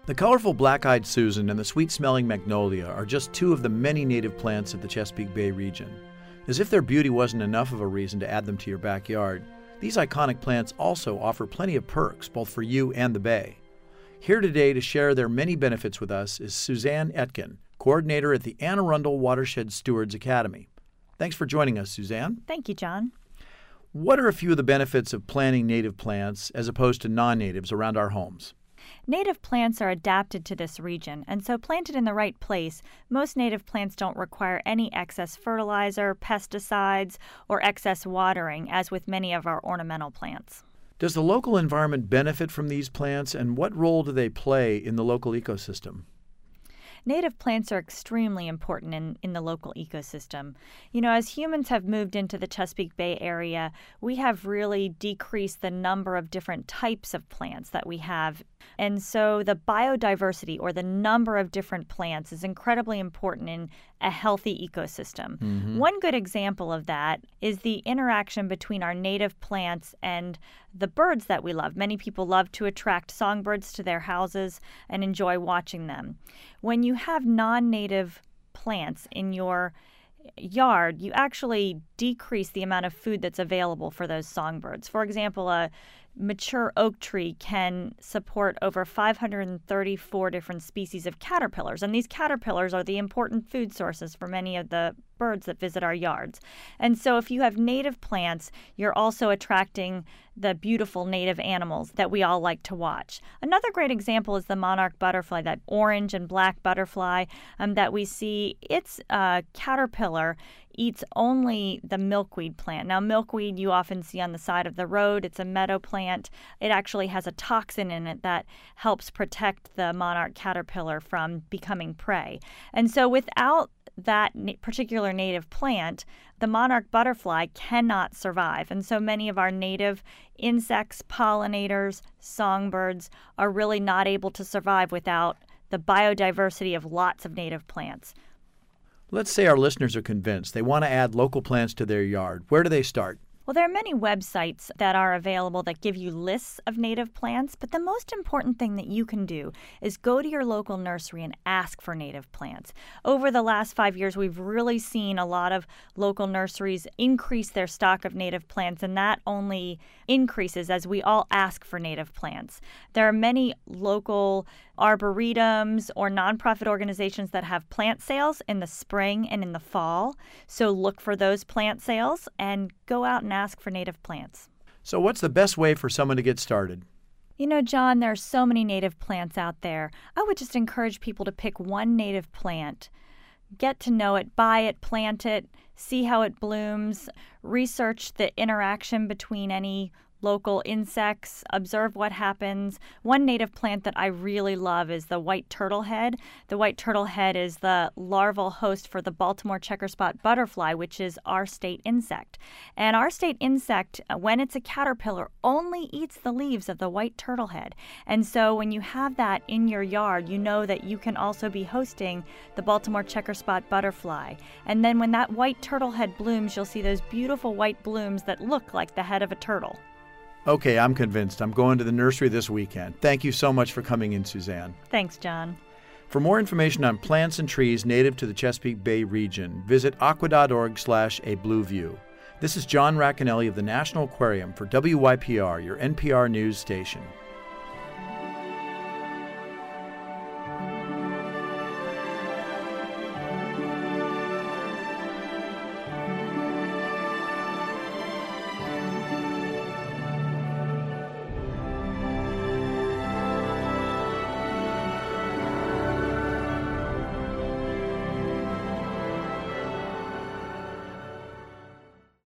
The colorful black-eyed Susan and the sweet-smelling magnolia are just two of the many native plants of the Chesapeake Bay region. As if their beauty wasn't enough of a reason to add them to your backyard, these iconic plants also offer plenty of perks, both for you and the Bay. Here today to share their many benefits with us is Suzanne Etkin, coordinator at the Anne Arundel Watershed Stewards Academy. Thanks for joining us, Suzanne. Thank you, John. What are a few of the benefits of planting native plants as opposed to non-natives around our homes? Native plants are adapted to this region, and so planted in the right place, most native plants don't require any excess fertilizer, pesticides, or excess watering, as with many of our ornamental plants. Does the local environment benefit from these plants, and what role do they play in the local ecosystem? Native plants are extremely important in the local ecosystem. You know, as humans have moved into the Chesapeake Bay area, we have really decreased the number of different types of plants that we have. And so the biodiversity, or the number of different plants, is incredibly important in a healthy ecosystem. One good example of that is the interaction between our native plants and the birds that we love. Many people love to attract songbirds to their houses and enjoy watching them. When you have non-native plants in your yard, you actually decrease the amount of food that's available for those songbirds. For example, a mature oak tree can support over 534 different species of caterpillars, and these caterpillars are the important food sources for many of the birds that visit our yards. And so if you have native plants, you're also attracting the beautiful native animals that we all like to watch. Another great example is the monarch butterfly, that orange and black butterfly that we see. Its caterpillar eats only the milkweed plant. Now, milkweed you often see on the side of the road. It's a meadow plant. It actually has a toxin in it that helps protect the monarch caterpillar from becoming prey. And so without that particular native plant, the monarch butterfly cannot survive. And so many of our native insects, pollinators, songbirds are really not able to survive without the biodiversity of lots of native plants. Let's say our listeners are convinced they want to add local plants to their yard. Where do they start? Well, there are many websites that are available that give you lists of native plants, but the most important thing that you can do is go to your local nursery and ask for native plants. Over the last 5 years, we've really seen a lot of local nurseries increase their stock of native plants, and that only increases as we all ask for native plants. There are many local arboretums or nonprofit organizations that have plant sales in the spring and in the fall. So look for those plant sales and go out and ask for native plants. So what's the best way for someone to get started? You know, John, there are so many native plants out there. I would just encourage people to pick one native plant, get to know it, buy it, plant it, see how it blooms, research the interaction between any local insects, observe what happens. One native plant that I really love is the white turtlehead. The white turtlehead is the larval host for the Baltimore checkerspot butterfly, which is our state insect. And our state insect, when it's a caterpillar, only eats the leaves of the white turtlehead. And so when you have that in your yard, you know that you can also be hosting the Baltimore checkerspot butterfly. And then when that white turtlehead blooms, you'll see those beautiful white blooms that look like the head of a turtle. Okay, I'm convinced. I'm going to the nursery this weekend. Thank you so much for coming in, Suzanne. Thanks, John. For more information on plants and trees native to the Chesapeake Bay region, visit aqua.org/ablueview. This is John Racanelli of the National Aquarium for WYPR, your NPR News station.